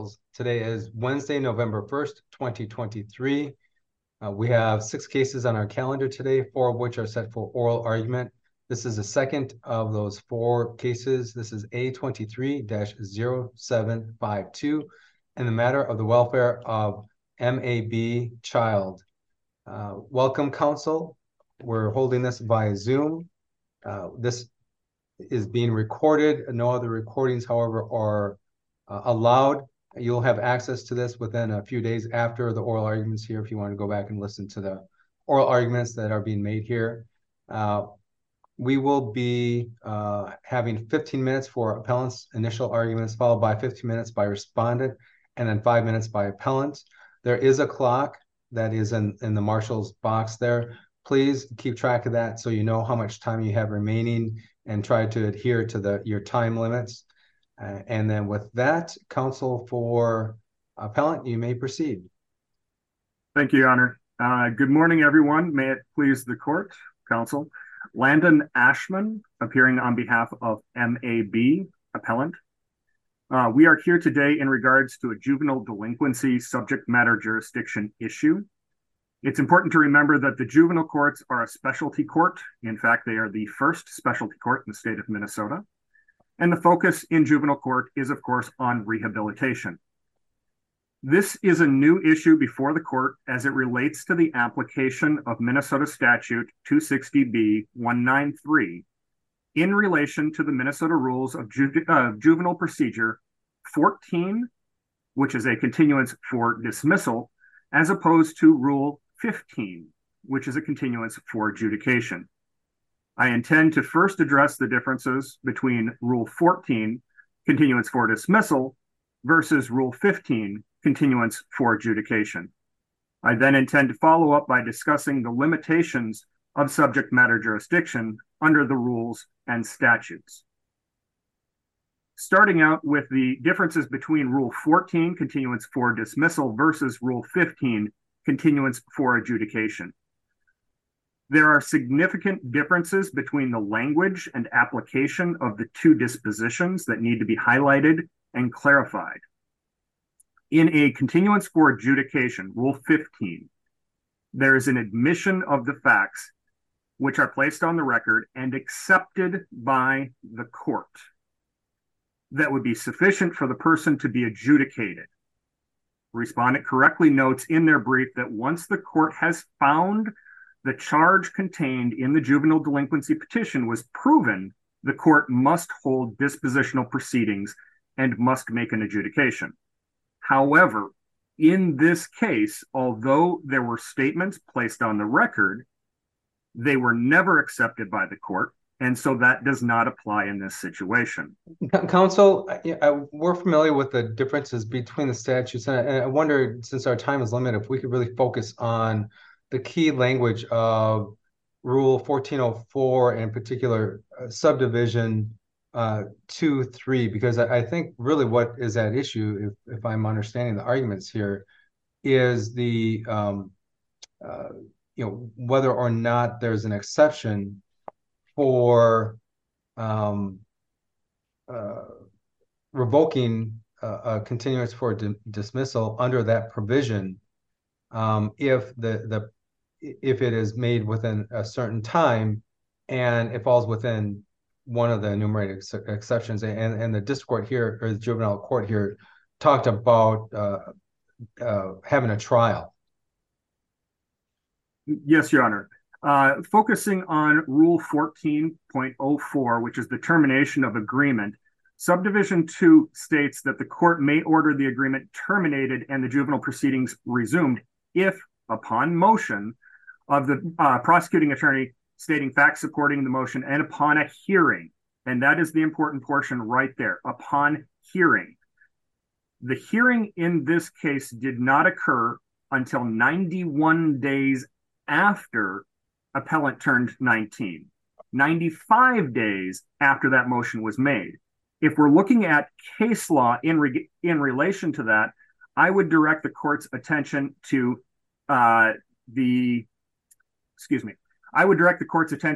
Today is Wednesday, November 1st, 2023. We have 6 cases on our calendar today, 4 of which are set for oral argument. This is the second of those 4 cases. This is A23-0752 and the matter of the welfare of MAB child. Welcome, counsel. We're holding this via Zoom. This is being recorded. No other recordings, however, are allowed. You'll have access to this within a few days after the oral arguments here if you want to go back and listen to the oral arguments that are being made here. We will be having 15 minutes for appellant's initial arguments, followed by 15 minutes by respondent, and then 5 minutes by appellant. There is a clock that is in the marshal's box there. Please keep track of that so you know how much time you have remaining and try to adhere to your time limits. And then with that, counsel for appellant, you may proceed. Thank you, Your Honor. Good morning, everyone. May it please the court, counsel. Landon Ashman, appearing on behalf of MAB, appellant. We are here today in regards to a juvenile delinquency subject matter jurisdiction issue. It's important to remember that the juvenile courts are a specialty court. In fact, they are the first specialty court in the state of Minnesota. And the focus in juvenile court is, of course, on rehabilitation. This is a new issue before the court as it relates to the application of Minnesota Statute 260B 193 in relation to the Minnesota Rules of Juvenile Procedure 14, which is a continuance for dismissal, as opposed to Rule 15, which is a continuance for adjudication. I intend to first address the differences between Rule 14, continuance for dismissal, versus Rule 15, continuance for adjudication. I then intend to follow up by discussing the limitations of subject matter jurisdiction under the rules and statutes. Starting out with the differences between Rule 14, continuance for dismissal, versus Rule 15, continuance for adjudication. There are significant differences between the language and application of the two dispositions that need to be highlighted and clarified. In a continuance for adjudication, Rule 15, there is an admission of the facts which are placed on the record and accepted by the court that would be sufficient for the person to be adjudicated. Respondent correctly notes in their brief that once the court has found the charge contained in the juvenile delinquency petition was proven, the court must hold dispositional proceedings and must make an adjudication. However, in this case, although there were statements placed on the record, they were never accepted by the court, and so that does not apply in this situation. Counsel, we're familiar with the differences between the statutes, and I wonder, since our time is limited, if we could really focus on the key language of Rule 1404, in particular, subdivision 2.3, because I think really what is at issue, if I'm understanding the arguments here, is the whether or not there's an exception for revoking a continuance for dismissal under that provision, if it is made within a certain time and it falls within one of the enumerated exceptions. And the district court here, or the juvenile court here, talked about having a trial. Yes, Your Honor. Focusing on Rule 14.04, which is the termination of agreement, Subdivision 2 states that the court may order the agreement terminated and the juvenile proceedings resumed if, upon motion of the prosecuting attorney stating facts supporting the motion and upon a hearing. And that is the important portion right there, upon hearing. The hearing in this case did not occur until 91 days after appellant turned 19, 95 days after that motion was made. If we're looking at case law in relation to that, I would direct the court's attention to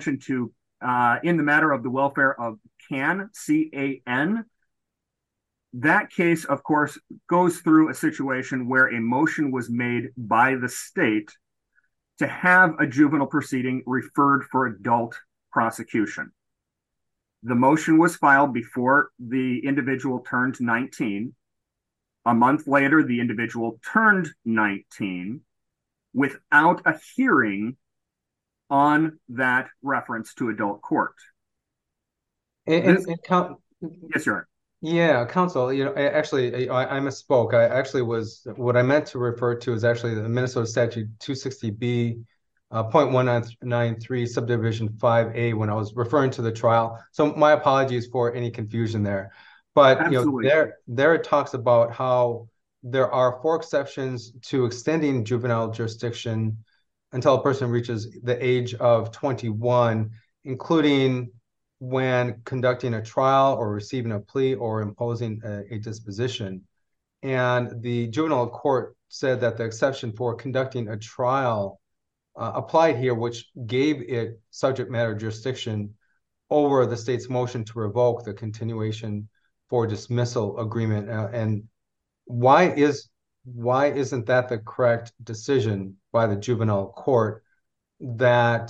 in the matter of the welfare of CAN, C-A-N. That case, of course, goes through a situation where a motion was made by the state to have a juvenile proceeding referred for adult prosecution. The motion was filed before the individual turned 19. A month later, the individual turned 19 without a hearing on that reference to adult court. And Yes, Your Honor. Yeah, counsel, I misspoke. What I meant to refer to is actually the Minnesota statute 260B, 0.193 subdivision 5A when I was referring to the trial. So my apologies for any confusion there. But, Absolutely. There it talks about how there are 4 exceptions to extending juvenile jurisdiction until a person reaches the age of 21, including when conducting a trial or receiving a plea or imposing a disposition. And the juvenile court said that the exception for conducting a trial applied here, which gave it subject matter jurisdiction over the state's motion to revoke the continuation for dismissal agreement. And why isn't that the correct decision by the juvenile court that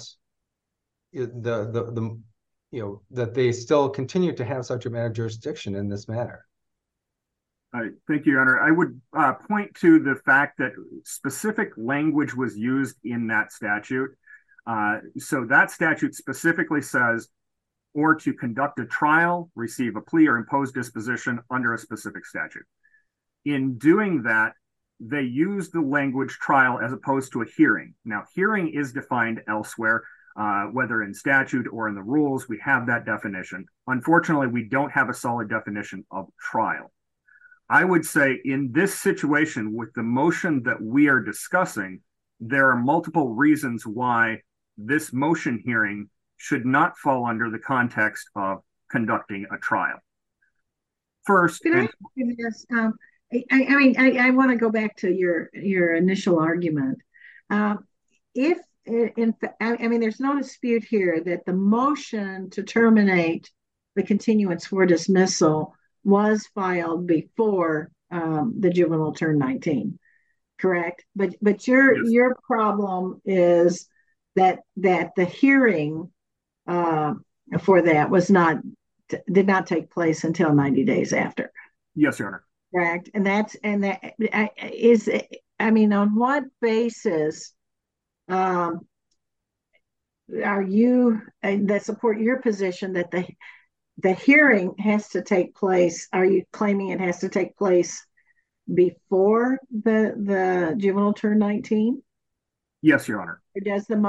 that they still continue to have subject matter jurisdiction in this matter? Thank you, Your Honor. I would point to the fact that specific language was used in that statute. So that statute specifically says, or to conduct a trial, receive a plea, or impose disposition under a specific statute. In doing that, they use the language trial as opposed to a hearing. Now, hearing is defined elsewhere, whether in statute or in the rules. We have that definition. Unfortunately, we don't have a solid definition of trial. I would say in this situation with the motion that we are discussing, there are multiple reasons why this motion hearing should not fall under the context of conducting a trial. First, I want to go back to your initial argument. There's no dispute here that the motion to terminate the continuance for dismissal was filed before the juvenile turned 19, correct? But your problem is that the hearing for that did not take place until 90 days after. Yes, Your Honor. Correct. On what basis are you that support your position that the hearing has to take place? Are you claiming it has to take place before the juvenile turned 19? Yes, Your Honor. Or does the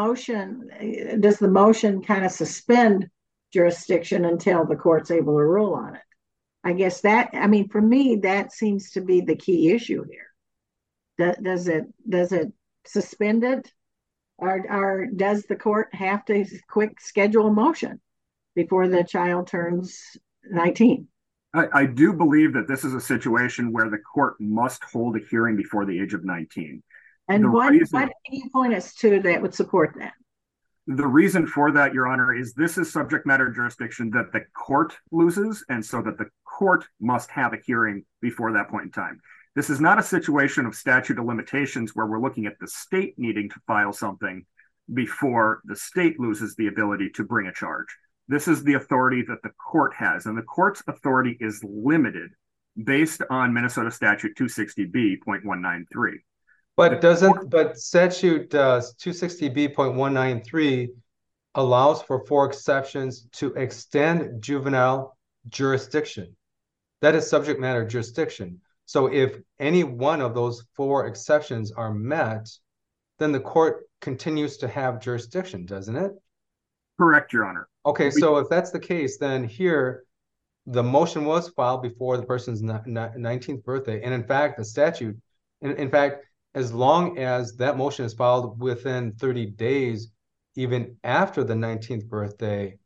motion kind of suspend jurisdiction until the court's able to rule on it? I guess for me, that seems to be the key issue here. Does it suspend it, or does the court have to quick schedule a motion before the child turns 19? I do believe that this is a situation where the court must hold a hearing before the age of 19. And what can you point us to that would support that? The reason for that, Your Honor, is this is subject matter jurisdiction that the court loses, and so that the court must have a hearing before that point in time. This is not a situation of statute of limitations where we're looking at the state needing to file something before the state loses the ability to bring a charge. This is the authority that the court has, and the court's authority is limited based on Minnesota Statute 260B.193. But statute 260B.193 allows for 4 exceptions to extend juvenile jurisdiction. That is subject matter jurisdiction. So if any one of those 4 exceptions are met, then the court continues to have jurisdiction, doesn't it? Correct, Your Honor. Okay, so if that's the case, then here the motion was filed before the person's 19th birthday. And in fact, the statute, as long as that motion is filed within 30 days, even after the 19th birthday,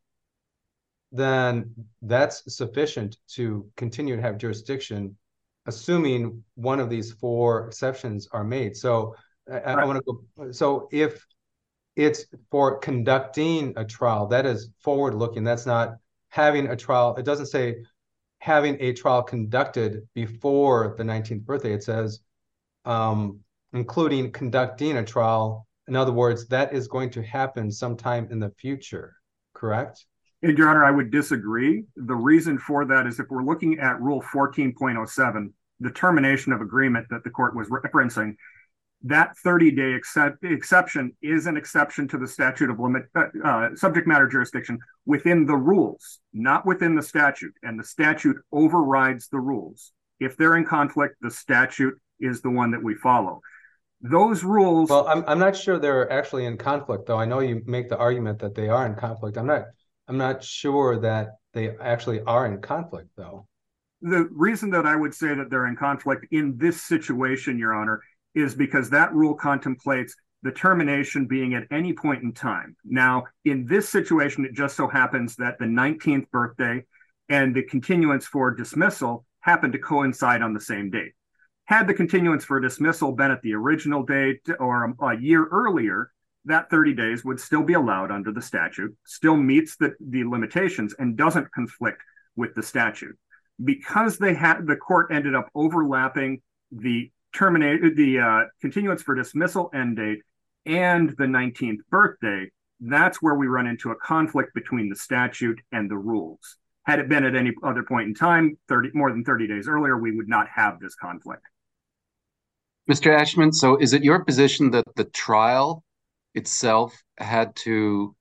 then that's sufficient to continue to have jurisdiction, assuming one of these 4 exceptions are made. So I want to go. So if it's for conducting a trial, that is forward looking. That's not having a trial. It doesn't say having a trial conducted before the 19th birthday. It says, including conducting a trial. In other words, that is going to happen sometime in the future, correct? And Your Honor, I would disagree. The reason for that is if we're looking at Rule 14.07, the termination of agreement that the court was referencing, that 30-day exception is an exception to the statute of subject matter jurisdiction within the rules, not within the statute. And the statute overrides the rules. If they're in conflict, the statute is the one that we follow. Those rules. Well, I'm not sure they're actually in conflict, though. I know you make the argument that they are in conflict. I'm not sure that they actually are in conflict, though. The reason that I would say that they're in conflict in this situation, Your Honor, is because that rule contemplates the termination being at any point in time. Now, in this situation, it just so happens that the 19th birthday and the continuance for dismissal happened to coincide on the same date. Had the continuance for dismissal been at the original date or a year earlier, that 30 days would still be allowed under the statute, still meets the limitations and doesn't conflict with the statute. Because the court ended up overlapping the continuance for dismissal end date and the 19th birthday, that's where we run into a conflict between the statute and the rules. Had it been at any other point in time, more than 30 days earlier, we would not have this conflict. Mr. Ashman, so is it your position that the trial itself had to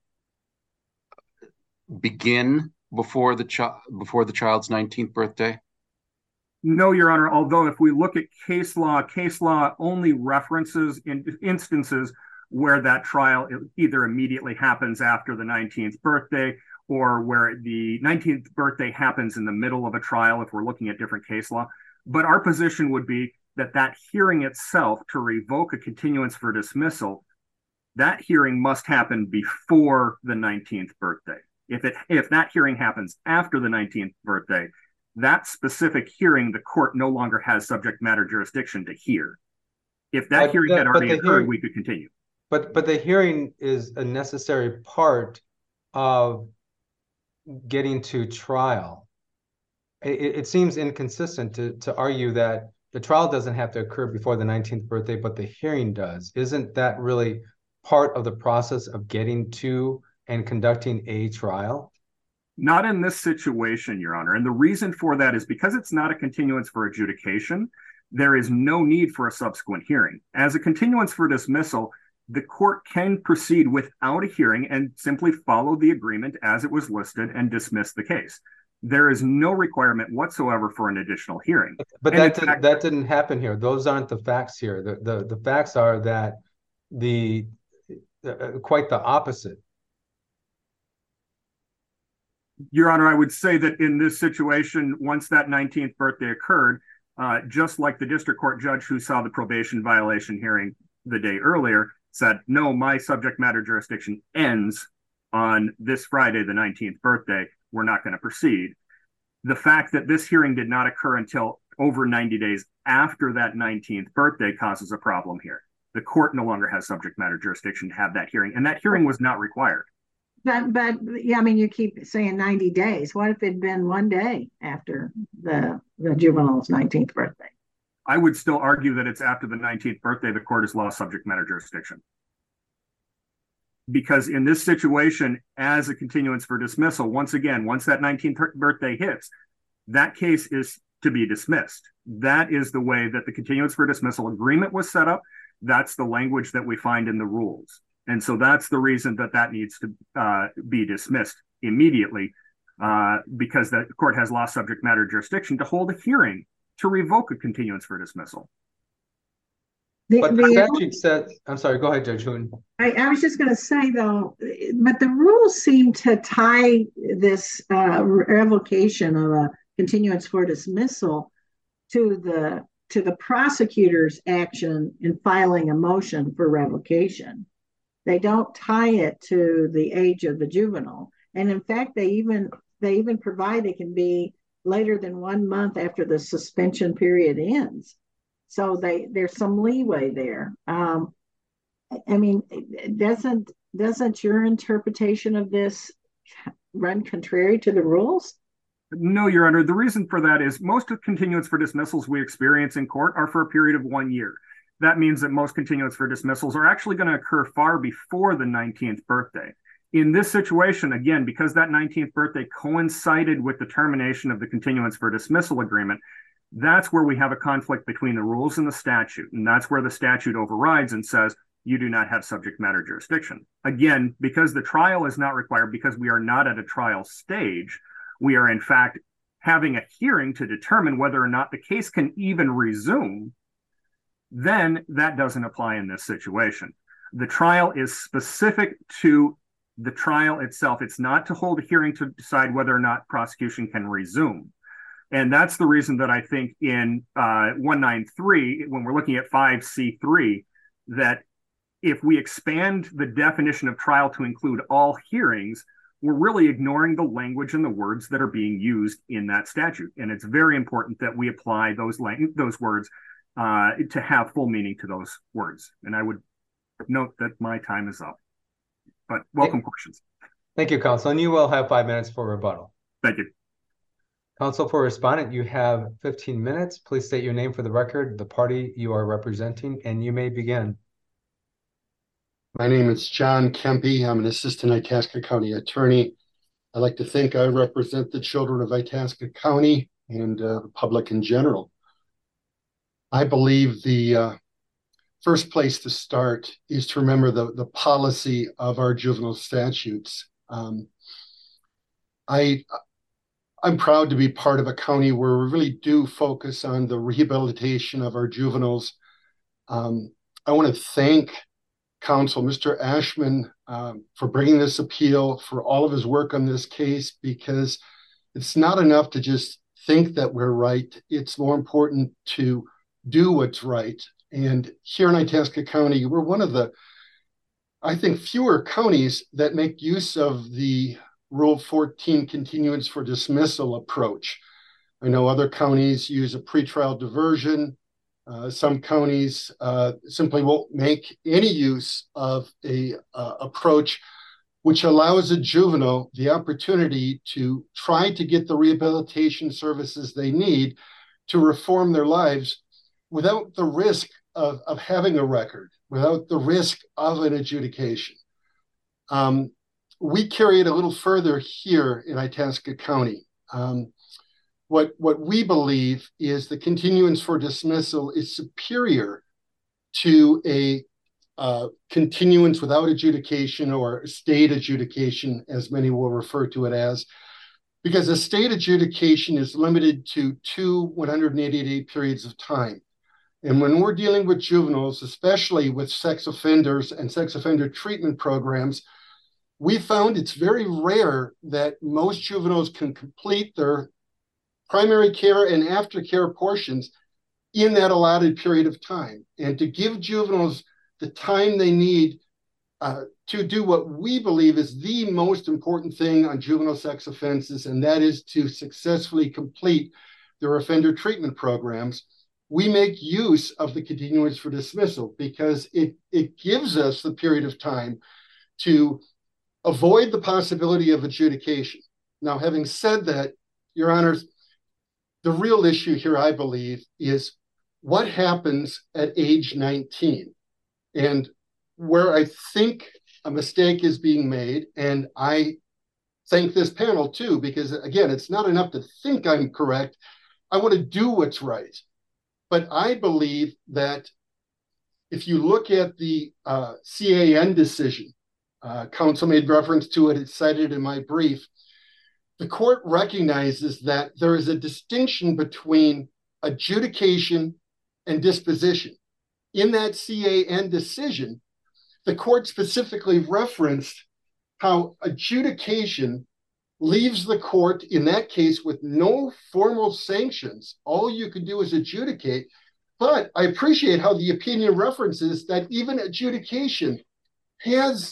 begin before the child's 19th birthday? No, Your Honor, although if we look at case law only references in instances where that trial either immediately happens after the 19th birthday or where the 19th birthday happens in the middle of a trial, if we're looking at different case law. But our position would be that hearing itself to revoke a continuance for dismissal, that hearing must happen before the 19th birthday. If that hearing happens after the 19th birthday, that specific hearing, the court no longer has subject matter jurisdiction to hear. If that hearing had already occurred, we could continue. But the hearing is a necessary part of getting to trial. It seems inconsistent to argue that the trial doesn't have to occur before the 19th birthday, but the hearing does. Isn't that really part of the process of getting to and conducting a trial? Not in this situation, Your Honor. And the reason for that is because it's not a continuance for adjudication, there is no need for a subsequent hearing. As a continuance for dismissal, the court can proceed without a hearing and simply follow the agreement as it was listed and dismiss the case. There is no requirement whatsoever for an additional hearing. But that didn't happen here. Those aren't the facts here. The facts are that quite the opposite. Your Honor, I would say that in this situation, once that 19th birthday occurred, just like the district court judge who saw the probation violation hearing the day earlier said, no, my subject matter jurisdiction ends on this Friday, the 19th birthday. We're not going to proceed. The fact that this hearing did not occur until over 90 days after that 19th birthday causes a problem here. The court no longer has subject matter jurisdiction to have that hearing, and that hearing was not required. But yeah, I mean, you keep saying 90 days. What if it'd been one day after the juvenile's 19th birthday? I would still argue that it's after the 19th birthday the court has lost subject matter jurisdiction. Because in this situation, as a continuance for dismissal, once again, once that 19th birthday hits, that case is to be dismissed. That is the way that the continuance for dismissal agreement was set up. That's the language that we find in the rules. And so that's the reason that needs to be dismissed immediately, because the court has lost subject matter jurisdiction to hold a hearing to revoke a continuance for dismissal. But the statute says, I'm sorry, go ahead, Judge Hoon. I was just going to say, though, but the rules seem to tie this revocation of a continuance for dismissal to the prosecutor's action in filing a motion for revocation. They don't tie it to the age of the juvenile. And in fact, they even provide it can be later than 1 month after the suspension period ends. So there's some leeway there. I mean, doesn't your interpretation of this run contrary to the rules? No, Your Honor. The reason for that is most of continuance for dismissals we experience in court are for a period of 1 year. That means that most continuance for dismissals are actually going to occur far before the 19th birthday. In this situation, again, because that 19th birthday coincided with the termination of the continuance for dismissal agreement, that's where we have a conflict between the rules and the statute. And that's where the statute overrides and says, you do not have subject matter jurisdiction. Again, because the trial is not required, because we are not at a trial stage, we are in fact having a hearing to determine whether or not the case can even resume, then that doesn't apply in this situation. The trial is specific to the trial itself. It's not to hold a hearing to decide whether or not prosecution can resume. And that's the reason that I think in 193, when we're looking at 5C3, that if we expand the definition of trial to include all hearings, we're really ignoring the language and the words that are being used in that statute. And it's very important that we apply those words to have full meaning to those words. And I would note that my time is up. But welcome questions. Thank you, counsel. And you will have 5 minutes for rebuttal. Thank you. Counsel for respondent, you have 15 minutes. Please state your name for the record, the party you are representing, and you may begin. My name is John Kempe. I'm an assistant Itasca County attorney. I'd like to think I represent the children of Itasca County and the public in general. I believe the first place to start is to remember the policy of our juvenile statutes. I'm proud to be part of a county where we really do focus on the rehabilitation of our juveniles. I want to thank counsel, Mr. Ashman, for bringing this appeal, for all of his work on this case, because it's not enough to just think that we're right. It's more important to do what's right. And here in Itasca County, we're one of the, I think, fewer counties that make use of the Rule 14 continuance for dismissal approach. I know other counties use a pretrial diversion. Some counties simply won't make any use of a approach which allows a juvenile the opportunity to try to get the rehabilitation services they need to reform their lives without the risk of having a record, without the risk of an adjudication. We carry it a little further here in Itasca County. What we believe is the continuance for dismissal is superior to a continuance without adjudication, or state adjudication, as many will refer to it as, because a state adjudication is limited to 2 180-day periods of time. And when we're dealing with juveniles, especially with sex offenders and sex offender treatment programs, we found it's very rare that most juveniles can complete their primary care and aftercare portions in that allotted period of time. And to give juveniles the time they need to do what we believe is the most important thing on juvenile sex offenses, and that is to successfully complete their offender treatment programs, we make use of the continuance for dismissal because it gives us the period of time to avoid the possibility of adjudication. Now, having said that, Your Honors, the real issue here, I believe, is what happens at age 19. And where I think a mistake is being made, and I thank this panel too, because again, it's not enough to think I'm correct. I want to do what's right. But I believe that if you look at the CAN decision, counsel made reference to it, it's cited in my brief, the court recognizes that there is a distinction between adjudication and disposition. In that CAN decision, the court specifically referenced how adjudication leaves the court, in that case, with no formal sanctions. All you can do is adjudicate. But I appreciate how the opinion references that even adjudication has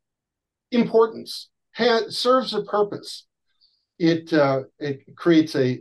importance, serves a purpose. It creates a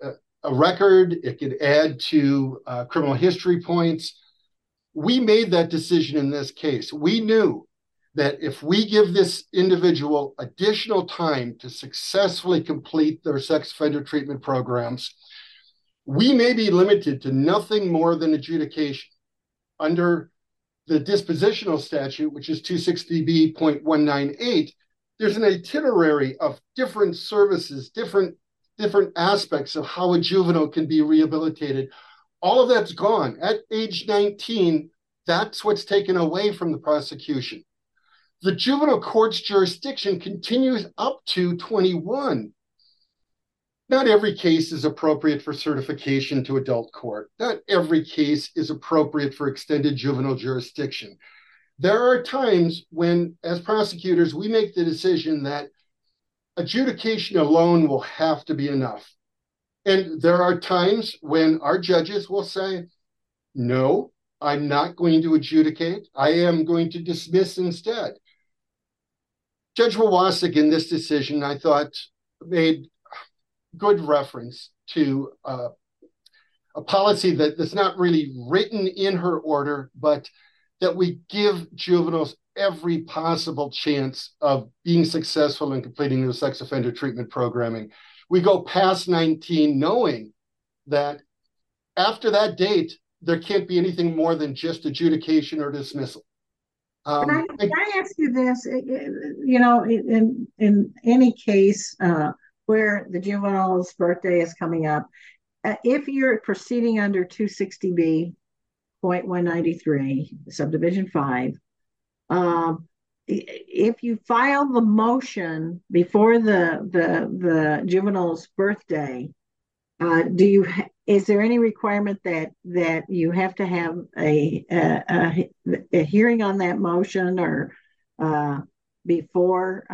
record. It could add to criminal history points. We made that decision in this case. We knew that if we give this individual additional time to successfully complete their sex offender treatment programs, we may be limited to nothing more than adjudication. Under the dispositional statute, which is 260B.198, there's an itinerary of different services, different aspects of how a juvenile can be rehabilitated. All of that's gone. At age 19, that's what's taken away from the prosecution. The juvenile court's jurisdiction continues up to 21. Not every case is appropriate for certification to adult court. Not every case is appropriate for extended juvenile jurisdiction. There are times when, as prosecutors, we make the decision that adjudication alone will have to be enough. And there are times when our judges will say, no, I'm not going to adjudicate. I am going to dismiss instead. Judge Wawasik in this decision, I thought, made good reference to a policy that's not really written in her order, but that we give juveniles every possible chance of being successful in completing their sex offender treatment programming. We go past 19 knowing that after that date, there can't be anything more than just adjudication or dismissal. Can I ask you this? In any case where the juvenile's birthday is coming up, if you're proceeding under 260B.193, subdivision 5, if you file the motion before the juvenile's birthday, is there any requirement that you have to have a hearing on that motion or before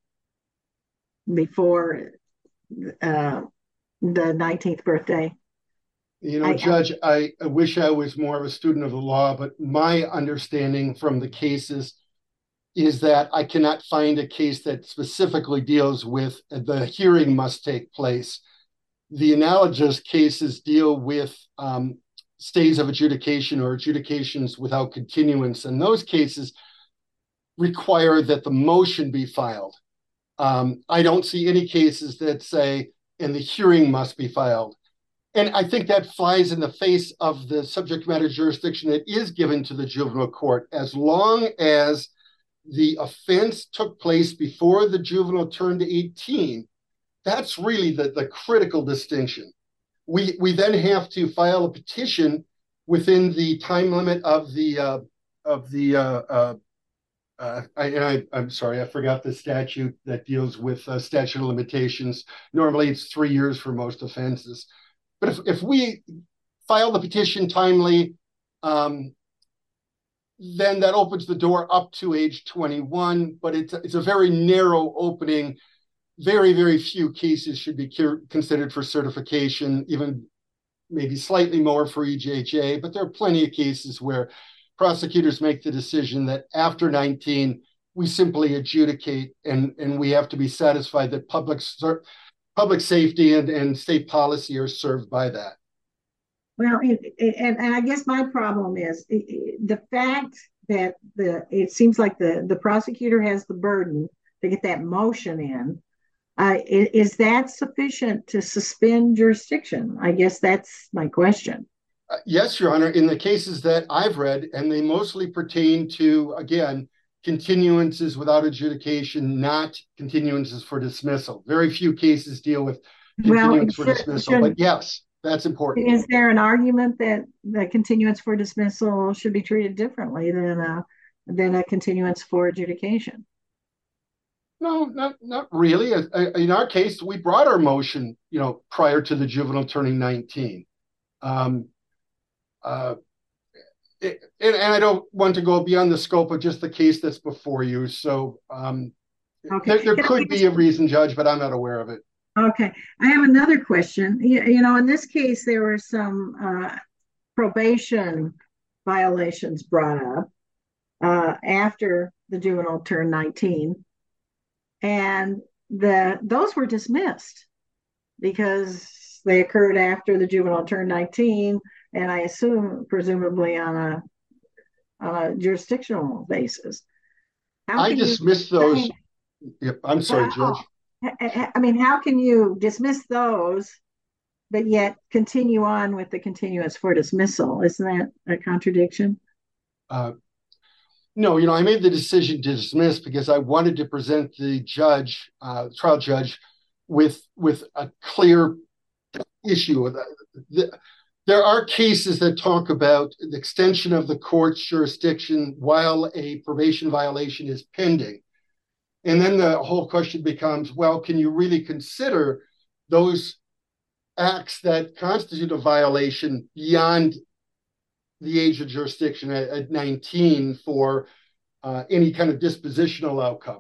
the 19th birthday? Judge, I wish I was more of a student of the law, but my understanding from the cases is that I cannot find a case that specifically deals with the hearing must take place. The analogous cases deal with stays of adjudication or adjudications without continuance, and those cases require that the motion be filed. I don't see any cases that say, and the hearing must be filed. And I think that flies in the face of the subject matter jurisdiction that is given to the juvenile court. As long as the offense took place before the juvenile turned 18, that's really the critical distinction. We then have to file a petition within the time limit of I'm sorry, I forgot the statute that deals with statute of limitations. Normally it's 3 years for most offenses. But if we file the petition timely, then that opens the door up to age 21, but it's a very narrow opening. Very, very few cases should be considered for certification, even maybe slightly more for EJJ, but there are plenty of cases where prosecutors make the decision that after 19, we simply adjudicate, and we have to be satisfied that public safety and state policy are served by that. Well, and I guess my problem is the fact that it seems like the prosecutor has the burden to get that motion in. Is that sufficient to suspend jurisdiction? I guess that's my question. Yes, Your Honor. In the cases that I've read, and they mostly pertain to, again, continuances without adjudication, not continuances for dismissal. Very few cases deal with continuance for dismissal, but yes, that's important. Is there an argument that the continuance for dismissal should be treated differently than a continuance for adjudication? No, not really. In our case, we brought our motion, prior to the juvenile turning 19. And I don't want to go beyond the scope of just the case that's before you. So okay. there could be a reason, Judge, but I'm not aware of it. Okay. I have another question. In this case, there were some probation violations brought up after the juvenile turned 19. And those were dismissed because they occurred after the juvenile turned 19, and I assume presumably on a jurisdictional basis. How I can you, dismiss I those. mean, Yep, I'm sorry, Judge. well, I mean, how can you dismiss those, but yet continue on with the continuance for dismissal? Isn't that a contradiction? Uh, no, I made the decision to dismiss because I wanted to present the judge, trial judge, with a clear issue. There are cases that talk about the extension of the court's jurisdiction while a probation violation is pending. And then the whole question becomes, well, can you really consider those acts that constitute a violation beyond the age of jurisdiction at 19 for any kind of dispositional outcome?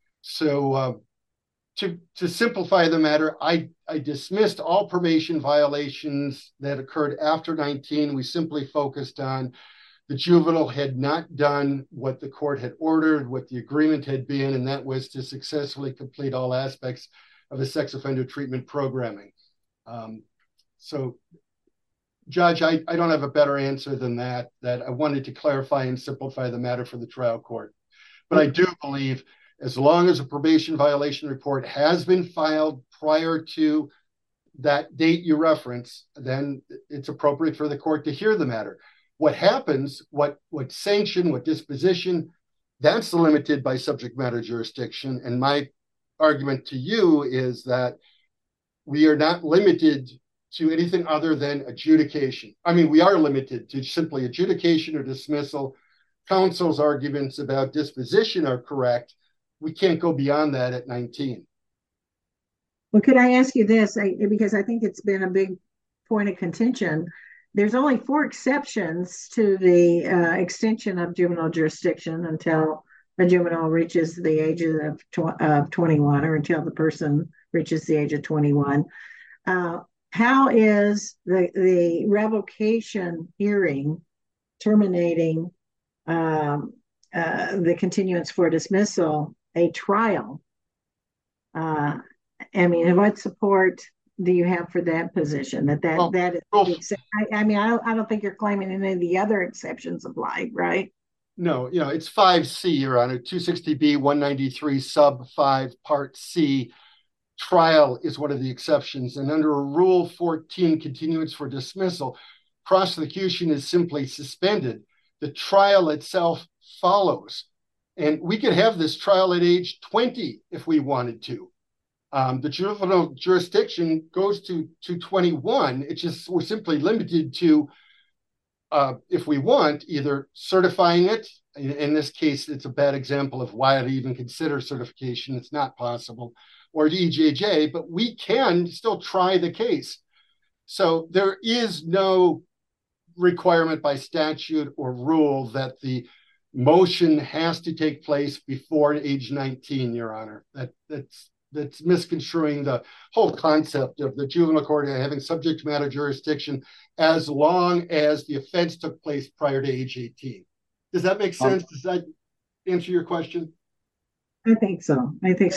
So to simplify the matter, I dismissed all probation violations that occurred after 19. We simply focused on the juvenile had not done what the court had ordered, what the agreement had been, and that was to successfully complete all aspects of the sex offender treatment programming. So, Judge, I don't have a better answer than that I wanted to clarify and simplify the matter for the trial court. But I do believe as long as a probation violation report has been filed prior to that date you reference, then it's appropriate for the court to hear the matter. What happens, what sanction, what disposition, that's limited by subject matter jurisdiction. And my argument to you is that we are not limited to anything other than adjudication. I mean, we are limited to simply adjudication or dismissal. Counsel's arguments about disposition are correct. We can't go beyond that at 19. Well, could I ask you this? Because I think it's been a big point of contention. There's only 4 exceptions to the extension of juvenile jurisdiction until a juvenile reaches the age of 21, or until the person reaches the age of 21. How is the revocation hearing terminating the continuance for dismissal a trial? I mean, what support do you have for that position? That is, I mean, I don't think you're claiming any of the other exceptions apply, right? No, it's 5C, Your Honor, 260B, 193, sub 5, part C. Trial is one of the exceptions. And under a Rule 14 continuance for dismissal, prosecution is simply suspended. The trial itself follows. And we could have this trial at age 20 if we wanted to. The juvenile jurisdiction goes to 21. It's just we're simply limited to, if we want, either certifying it. In this case, it's a bad example of why I'd even consider certification. It's not possible. Or EJJ, but we can still try the case. So there is no requirement by statute or rule that the motion has to take place before age 19, Your Honor. That's misconstruing the whole concept of the juvenile court having subject matter jurisdiction as long as the offense took place prior to age 18. Does that make sense? Does that answer your question? I think so.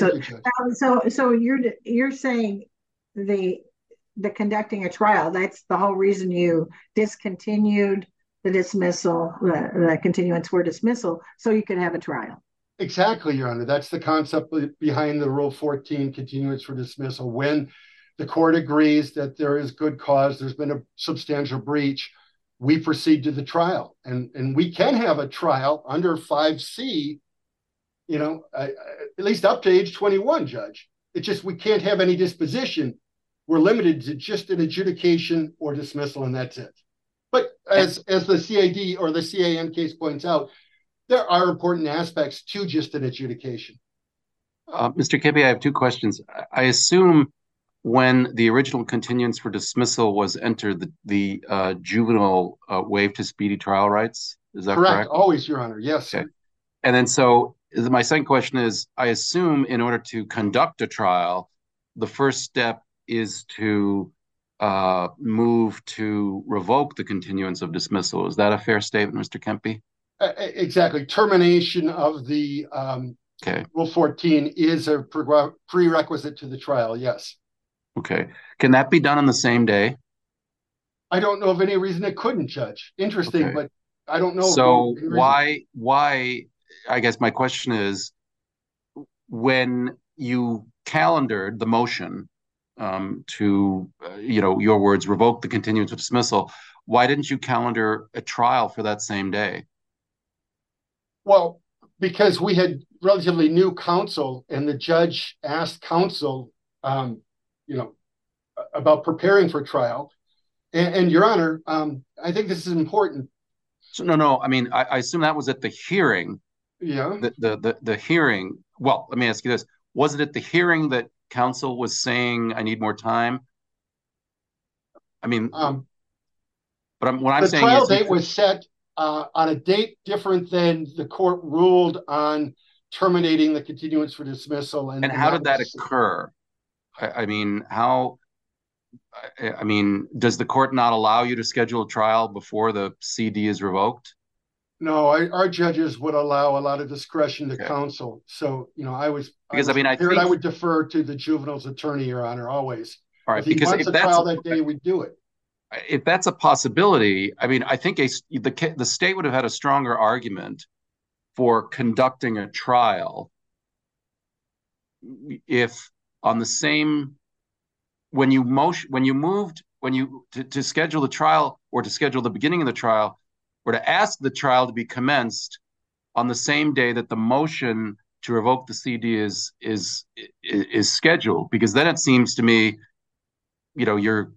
So you're saying the conducting a trial, that's the whole reason you discontinued the dismissal, the continuance for dismissal, so you could have a trial. Exactly, Your Honor. That's the concept behind the Rule 14 continuance for dismissal. When the court agrees that there is good cause, there's been a substantial breach, we proceed to the trial. And we can have a trial under 5C, at least up to age 21, Judge. It's just we can't have any disposition. We're limited to just an adjudication or dismissal, and that's it. But as the CAD or the CAN case points out, there are important aspects to just an adjudication. Mr. Kibbe, I have 2 questions. I assume when the original continuance for dismissal was entered, the juvenile waived his speedy trial rights. Is that correct? Always, Your Honor. Yes. Okay. And then so my second question is, I assume in order to conduct a trial, the first step is to move to revoke the continuance of dismissal. Is that a fair statement, Mr. Kempe? Exactly. Termination of the Rule 14 is a prerequisite to the trial, yes. Okay. Can that be done on the same day? I don't know of any reason it couldn't, Judge. Interesting, but I don't know. So why I guess my question is, when you calendared the motion to, your words, revoke the continuance of dismissal, why didn't you calendar a trial for that same day? Well, because we had relatively new counsel, and the judge asked counsel, about preparing for trial. And Your Honor, I think this is important. So no, I mean, I assume that was at the hearing. Yeah. The hearing. Well, let me ask you this: was it at the hearing that counsel was saying, "I need more time"? I mean, but what I'm The saying trial is, date was set on a date different than the court ruled on terminating the continuance for dismissal. and how did that occur? I mean, how? I mean, does the court not allow you to schedule a trial before the CD is revoked? No, our judges would allow a lot of discretion to Okay. counsel. So, Because I mean, I prepared, think I would defer to the juvenile's attorney, Your Honor, always. all right, If he because wants if a that's trial that day, we'd do it. if that's a possibility, I mean, I think the state would have had a stronger argument for conducting a trial if on the same when you moved to schedule the trial, or to schedule the beginning of the trial, or to ask the trial to be commenced on the same day that the motion to revoke the CD is scheduled, because then it seems to me, you're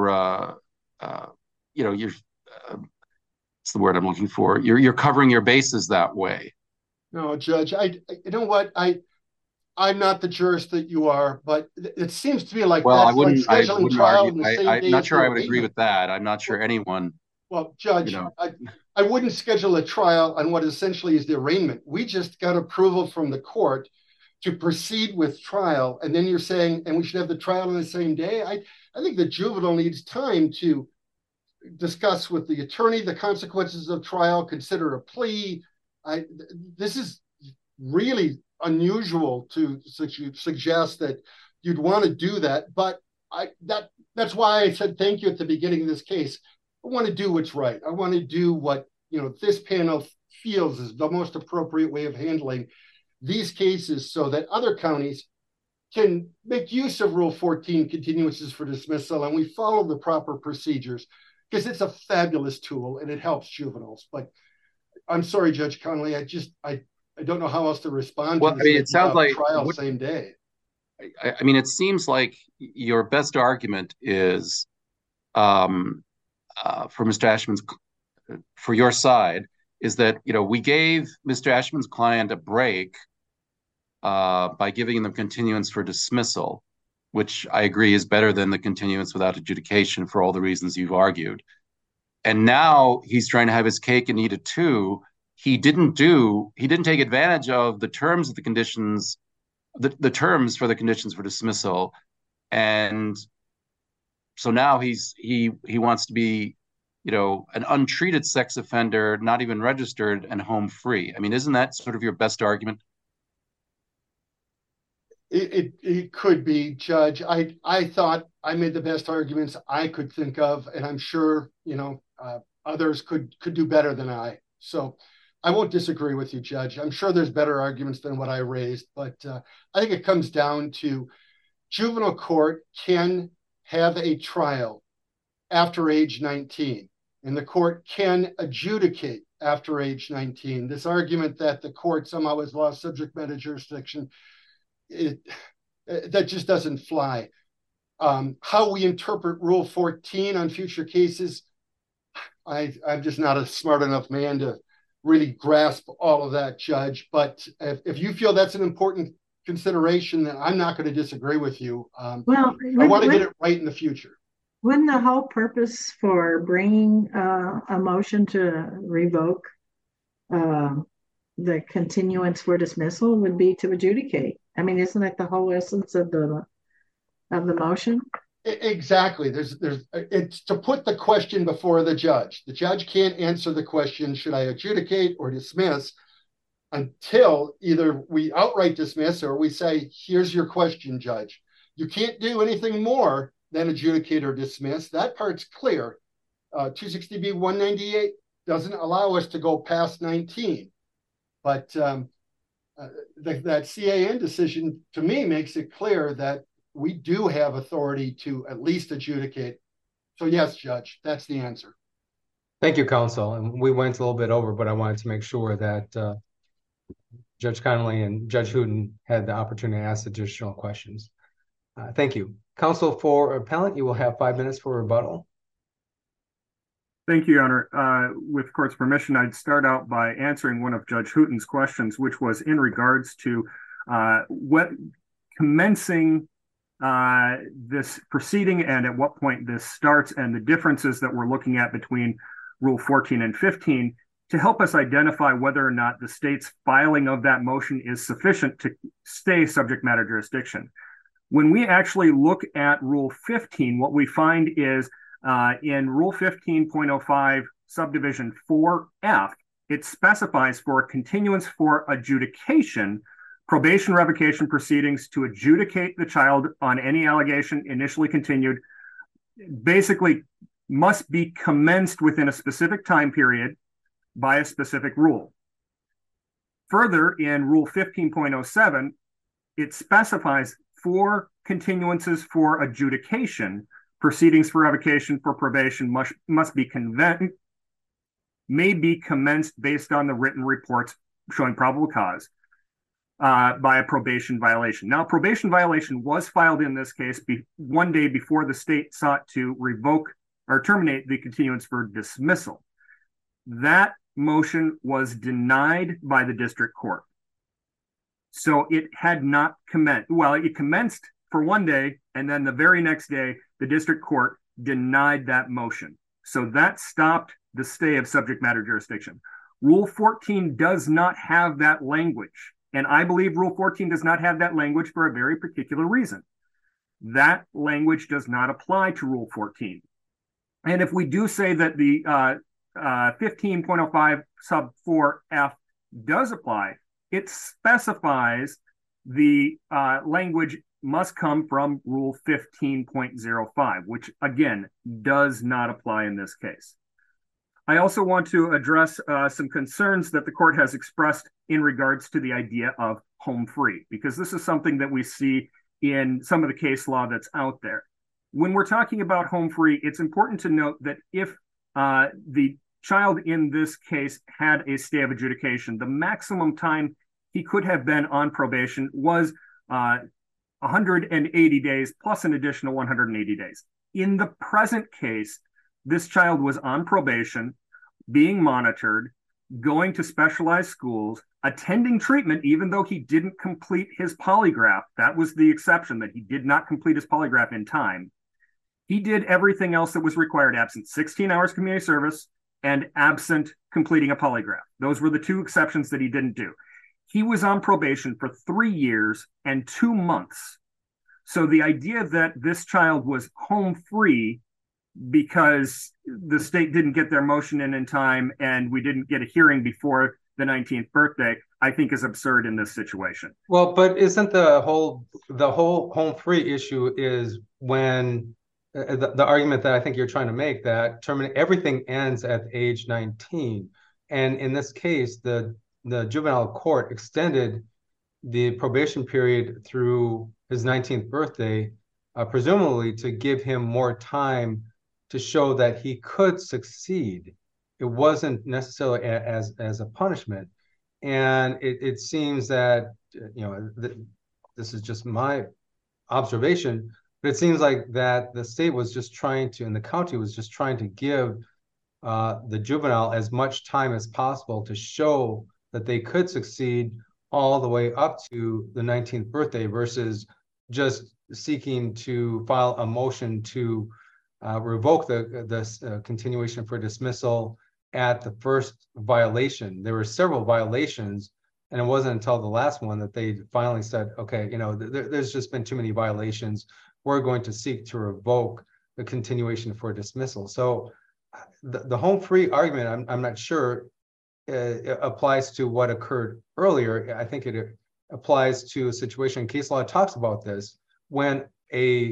what's the word I'm looking for? You're covering your bases that way. No, Judge, you know what? I'm not the jurist that you are, but it seems to me like Well, that's like scheduling trial argue. in the same I'm day not as sure the I would agree arraignment. with that. I'm not sure anyone, Well, Judge, you know. I wouldn't schedule a trial on what essentially is the arraignment. We just got approval from the court to proceed with trial, and then you're saying, and we should have the trial on the same day. I think the juvenile needs time to discuss with the attorney the consequences of trial, consider a plea. This is really unusual to suggest that you'd want to do that, but that's why I said thank you at the beginning of this case. I want to do what's right. I want to do what this panel feels is the most appropriate way of handling these cases, so that other counties can make use of Rule 14 continuances for dismissal, and we follow the proper procedures, because it's a fabulous tool and it helps juveniles. But I'm sorry, Judge Connolly, I don't know how else to respond Well, to I this mean, it sounds like trial same day. I mean, it seems like your best argument is for Mr. Ashman's, for your side, is that we gave Mr. Ashman's client a break by giving them continuance for dismissal, which I agree is better than the continuance without adjudication for all the reasons you've argued. And now he's trying to have his cake and eat it too. He didn't take advantage of the terms of the conditions, the terms for the conditions for dismissal. And so now he wants to be, an untreated sex offender, not even registered, and home free. I mean, isn't that sort of your best argument? It could be, Judge. I thought I made the best arguments I could think of, and I'm sure others could do better than I. So I won't disagree with you, Judge. I'm sure there's better arguments than what I raised, but I think it comes down to juvenile court can have a trial after age 19, and the court can adjudicate after age 19. This argument that the court somehow has lost subject matter jurisdiction, that just doesn't fly. How we interpret Rule 14 on future cases, I'm just not a smart enough man to really grasp all of that, Judge. But if you feel that's an important consideration, then I'm not going to disagree with you. Well, I want to get it right in the future. Wouldn't the whole purpose for bringing a motion to revoke the continuance for dismissal would be to adjudicate? I mean, isn't that the whole essence of the motion? Exactly. It's to put the question before the judge. The judge can't answer the question, should I adjudicate or dismiss, until either we outright dismiss or we say, here's your question, Judge. You can't do anything more than adjudicate or dismiss. That part's clear. 260B 198 doesn't allow us to go past 19. But that CAN decision, to me, makes it clear that we do have authority to at least adjudicate. So yes, Judge, that's the answer. Thank you, counsel. And we went a little bit over, but I wanted to make sure that Judge Connolly and Judge Hooten had the opportunity to ask additional questions. Thank you. Counsel for appellant, you will have 5 minutes for rebuttal. Thank you, Your Honor. With court's permission, I'd start out by answering one of Judge Hooten's questions, which was in regards to what commencing this proceeding and at what point this starts and the differences that we're looking at between Rule 14 and 15 to help us identify whether or not the state's filing of that motion is sufficient to stay subject matter jurisdiction. When we actually look at Rule 15, what we find is in Rule 15.05 subdivision 4F, it specifies for a continuance for adjudication, probation revocation proceedings to adjudicate the child on any allegation initially continued, basically must be commenced within a specific time period by a specific rule. Further, in Rule 15.07, it specifies for continuances for adjudication, proceedings for revocation for probation may be commenced based on the written reports showing probable cause by a probation violation. Now, probation violation was filed in this case 1 day before the state sought to revoke or terminate the continuance for dismissal. That motion was denied by the district court. So it had not commenced. Well, it commenced for 1 day, and then the very next day, the district court denied that motion. So that stopped the stay of subject matter jurisdiction. Rule 14 does not have that language. And I believe Rule 14 does not have that language for a very particular reason. That language does not apply to Rule 14. And if we do say that the 15.05 sub 4F does apply, it specifies the language must come from Rule 15.05, which again does not apply in this case. I also want to address some concerns that the court has expressed in regards to the idea of home free, because this is something that we see in some of the case law that's out there. When we're talking about home free, it's important to note that if the child in this case had a stay of adjudication, the maximum time he could have been on probation was 180 days plus an additional 180 days. In the present case, this child was on probation, being monitored, going to specialized schools, attending treatment, even though he didn't complete his polygraph. That was the exception, that he did not complete his polygraph in time. He did everything else that was required, absent 16 hours community service and absent completing a polygraph. Those were the two exceptions that he didn't do. He was on probation for 3 years and 2 months. So the idea that this child was home free because the state didn't get their motion in time and we didn't get a hearing before the 19th birthday, I think is absurd in this situation. Well, but isn't the whole home free issue is when the argument that I think you're trying to make that everything ends at age 19. And in this case, the juvenile court extended the probation period through his 19th birthday, presumably to give him more time to show that he could succeed. It wasn't necessarily as a punishment. And it seems that, this is just my observation, but it seems like that the state was just trying to, and the county was just trying to give the juvenile as much time as possible to show that they could succeed all the way up to the 19th birthday versus just seeking to file a motion to revoke the continuation for dismissal at the first violation. There were several violations, and it wasn't until the last one that they finally said, okay, there's just been too many violations. We're going to seek to revoke the continuation for dismissal. So the home free argument, I'm not sure applies to what occurred earlier. I think it applies to a situation, case law talks about this, when a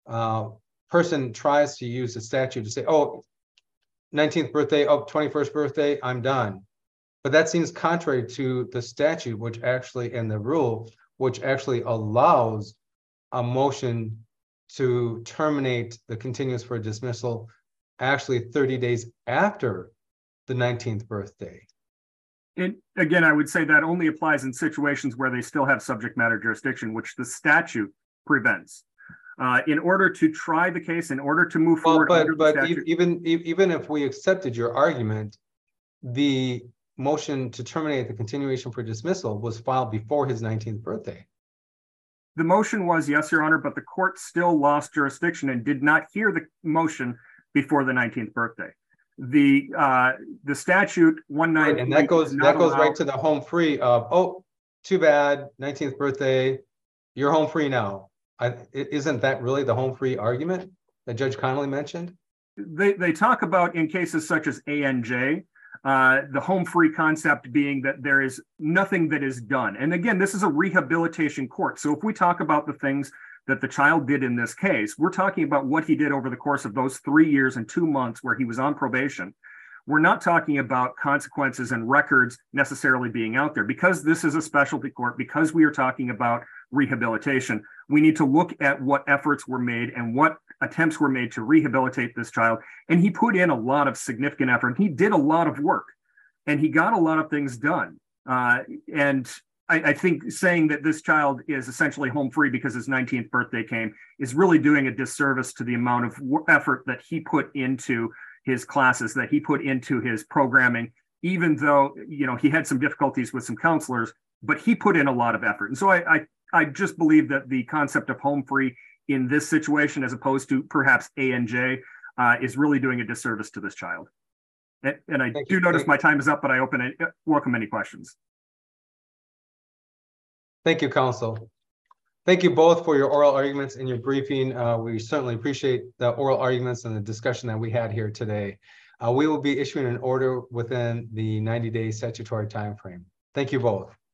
person tries to use a statute to say, oh, 19th birthday, oh, 21st birthday, I'm done. But that seems contrary to the statute, which actually, and the rule, which actually allows a motion to terminate the continuance for dismissal actually 30 days after the 19th birthday. And again, I would say that only applies in situations where they still have subject matter jurisdiction, which the statute prevents. In order to try the case, in order to move forward, even if we accepted your argument, the motion to terminate the continuation for dismissal was filed before his 19th birthday. The motion was, yes, Your Honor, but the court still lost jurisdiction and did not hear the motion before the 19th birthday. The statute 190, and that goes right to the home free of, oh, too bad, 19th birthday, you're home free now. Isn't that really the home free argument that Judge Connolly mentioned? They talk about, in cases such as ANJ, the home free concept being that there is nothing that is done. And again, this is a rehabilitation court. So if we talk about the things that the child did in this case, we're talking about what he did over the course of those 3 years and 2 months where he was on probation. We're not talking about consequences and records necessarily being out there. Because this is a specialty court, because we are talking about rehabilitation, we need to look at what efforts were made and what attempts were made to rehabilitate this child. And he put in a lot of significant effort. He did a lot of work and he got a lot of things done. And I think saying that this child is essentially home free because his 19th birthday came is really doing a disservice to the amount of effort that he put into his classes, that he put into his programming, even though, you know, he had some difficulties with some counselors, but he put in a lot of effort. And so I just believe that the concept of home free in this situation, as opposed to perhaps ANJ, is really doing a disservice to this child. And I do notice my time is up, but I welcome any questions. Thank you, counsel. Thank you both for your oral arguments and your briefing. We certainly appreciate the oral arguments and the discussion that we had here today. We will be issuing an order within the 90-day statutory timeframe. Thank you both.